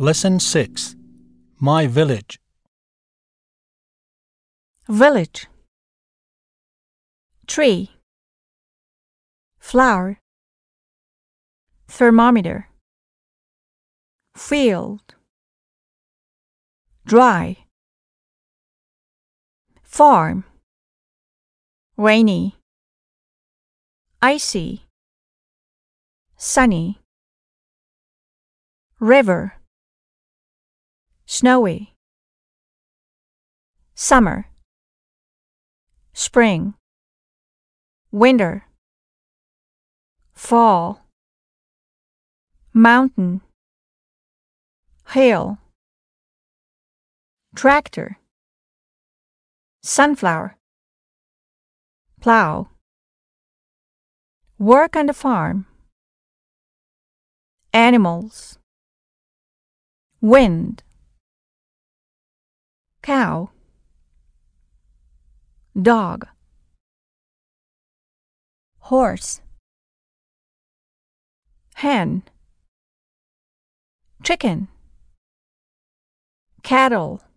Lesson 6. My Village. Village. Tree. Flower. Thermometer. Field. Dry. Farm. Rainy. Icy. Sunny. River. Snowy. Summer. Spring. Winter. Fall. Mountain. Hill. Tractor. Sunflower. Plow. Work on the farm. Animals. Wind. Cow. Dog. Horse. Hen. Chicken. Cattle.